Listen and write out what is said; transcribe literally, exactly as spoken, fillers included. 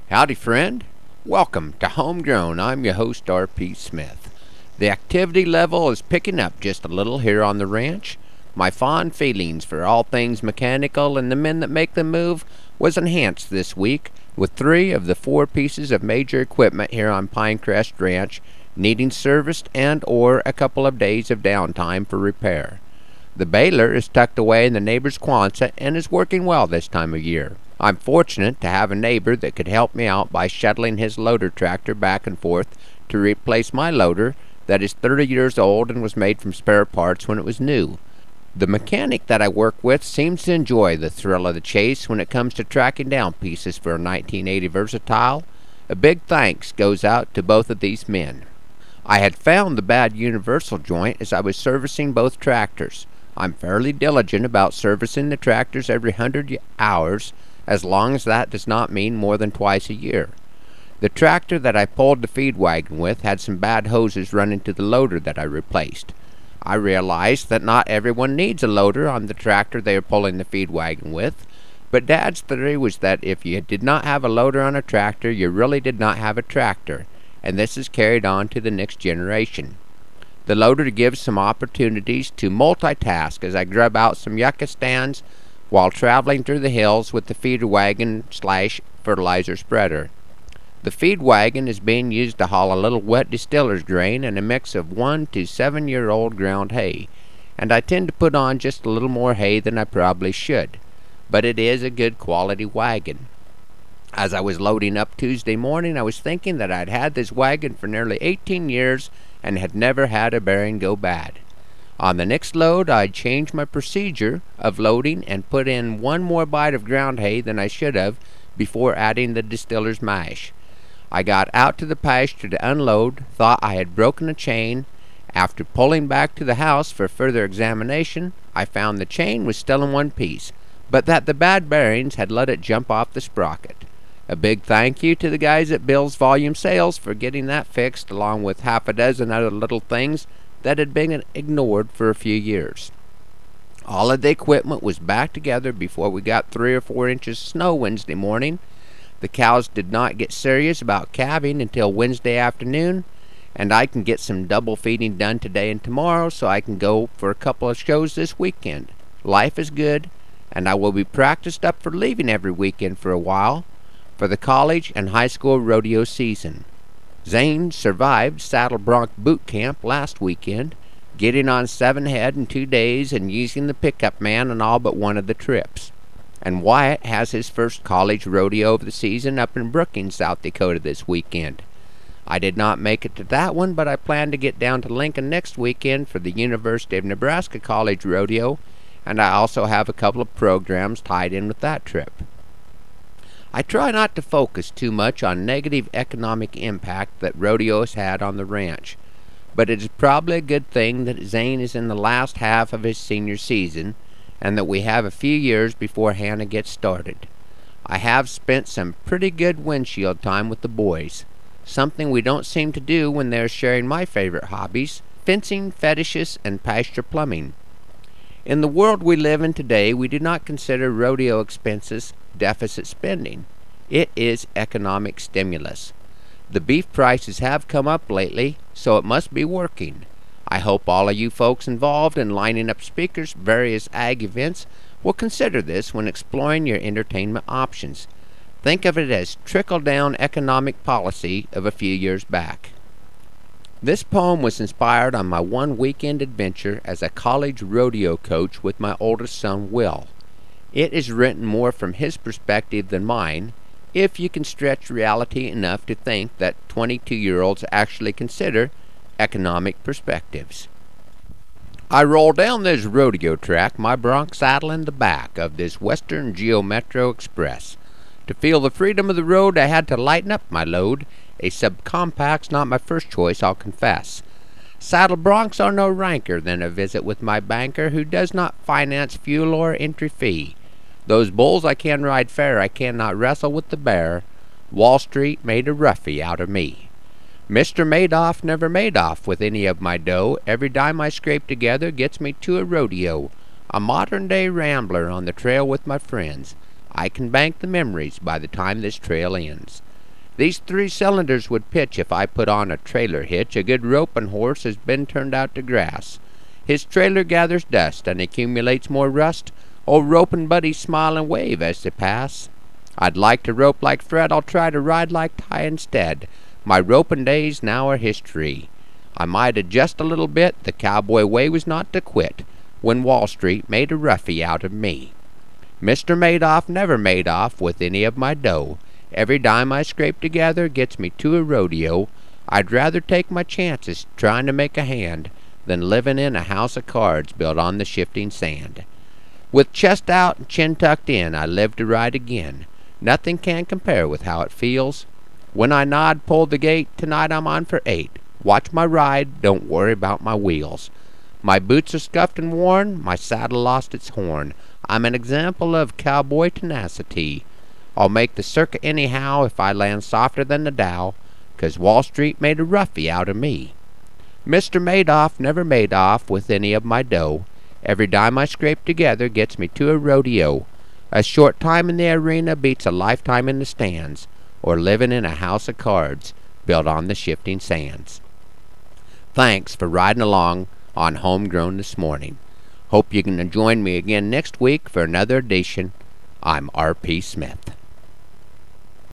Howdy, friend. Welcome to Homegrown. I'm your host, R P. Smith. The activity level is picking up just a little here on the ranch. My fond feelings for all things mechanical and the men that make them move was enhanced this week with three of the four pieces of major equipment here on Pinecrest Ranch needing serviced and or a couple of days of downtime for repair. The baler is tucked away in the neighbor's Quonset and is working well this time of year. I'm fortunate to have a neighbor that could help me out by shuttling his loader tractor back and forth to replace my loader that is thirty years old and was made from spare parts when it was new. The mechanic that I work with seems to enjoy the thrill of the chase when it comes to tracking down pieces for a nineteen eighty Versatile. A big thanks goes out to both of these men. I had found the bad universal joint as I was servicing both tractors. I'm fairly diligent about servicing the tractors every hundred hours, as long as that does not mean more than twice a year. The tractor that I pulled the feed wagon with had some bad hoses running to the loader that I replaced. I realized that not everyone needs a loader on the tractor they are pulling the feed wagon with, but Dad's theory was that if you did not have a loader on a tractor, you really did not have a tractor, and this is carried on to the next generation. The loader gives some opportunities to multitask as I grub out some yucca stands while traveling through the hills with the feed wagon slash fertilizer spreader. The feed wagon is being used to haul a little wet distiller's grain and a mix of one to seven year old ground hay, and I tend to put on just a little more hay than I probably should, but it is a good quality wagon. As I was loading up Tuesday morning, I was thinking that I'd had this wagon for nearly eighteen years and had never had a bearing go bad. On the next load, I'd changed my procedure of loading and put in one more bite of ground hay than I should have before adding the distiller's mash. I got out to the pasture to unload, thought I had broken a chain. After pulling back to the house for further examination, I found the chain was still in one piece, but that the bad bearings had let it jump off the sprocket. A big thank you to the guys at Bill's Volume Sales for getting that fixed, along with half a dozen other little things that had been ignored for a few years. All of the equipment was back together before we got three or four inches of snow Wednesday morning. The cows did not get serious about calving until Wednesday afternoon, and I can get some double feeding done today and tomorrow so I can go for a couple of shows this weekend. Life is good, and I will be practiced up for leaving every weekend for a while for the college and high school rodeo season. Zane survived Saddle Bronc boot camp last weekend, getting on seven head in two days and using the pickup man on all but one of the trips. And Wyatt has his first college rodeo of the season up in Brookings, South Dakota this weekend. I did not make it to that one, but I plan to get down to Lincoln next weekend for the University of Nebraska College Rodeo, and I also have a couple of programs tied in with that trip. I try not to focus too much on negative economic impact that rodeo has had on the ranch, but it is probably a good thing that Zane is in the last half of his senior season and that we have a few years before Hannah gets started. I have spent some pretty good windshield time with the boys, something we don't seem to do when they're sharing my favorite hobbies, fencing, fetishes, and pasture plumbing. In the world we live in today, we do not consider rodeo expenses deficit spending. It is economic stimulus. The beef prices have come up lately, so it must be working. I hope all of you folks involved in lining up speakers for various ag events will consider this when exploring your entertainment options. Think of it as trickle-down economic policy of a few years back. This poem was inspired on my one weekend adventure as a college rodeo coach with my oldest son, Will. It is written more from his perspective than mine, if you can stretch reality enough to think that twenty-two-year-olds actually consider economic perspectives. I roll down this rodeo track, my bronc saddle in the back of this Western Geo Metro Express. To feel the freedom of the road, I had to lighten up my load. A subcompact's not my first choice, I'll confess. Saddle broncs are no ranker than a visit with my banker, who does not finance fuel or entry fee. Those bulls I can ride fair, I cannot wrestle with the bear. Wall Street made a roughie out of me. Mister Madoff never made off with any of my dough. Every dime I scrape together gets me to a rodeo. A modern-day rambler on the trail with my friends. I can bank the memories by the time this trail ends. These three cylinders would pitch if I put on a trailer hitch. A good roping horse has been turned out to grass. His trailer gathers dust and accumulates more rust. Old roping buddies smile and wave as they pass. I'd like to rope like Fred, I'll try to ride like Ty instead. My roping days now are history. I might adjust a little bit, the cowboy way was not to quit, when Wall Street made a roughie out of me. Mister Madoff never made off with any of my dough. Every dime I scrape together gets me to a rodeo. I'd rather take my chances trying to make a hand than living in a house of cards built on the shifting sand. With chest out and chin tucked in, I live to ride again. Nothing can compare with how it feels. When I nod, pull the gate, tonight I'm on for eight. Watch my ride, don't worry about my wheels. My boots are scuffed and worn, my saddle lost its horn. I'm an example of cowboy tenacity. I'll make the circuit anyhow if I land softer than the Dow, 'cause Wall Street made a roughie out of me. Mister Madoff never made off with any of my dough. Every dime I scrape together gets me to a rodeo. A short time in the arena beats a lifetime in the stands, or living in a house of cards built on the shifting sands. Thanks for riding along on Homegrown this morning. Hope you can join me again next week for another edition. I'm R P Smith.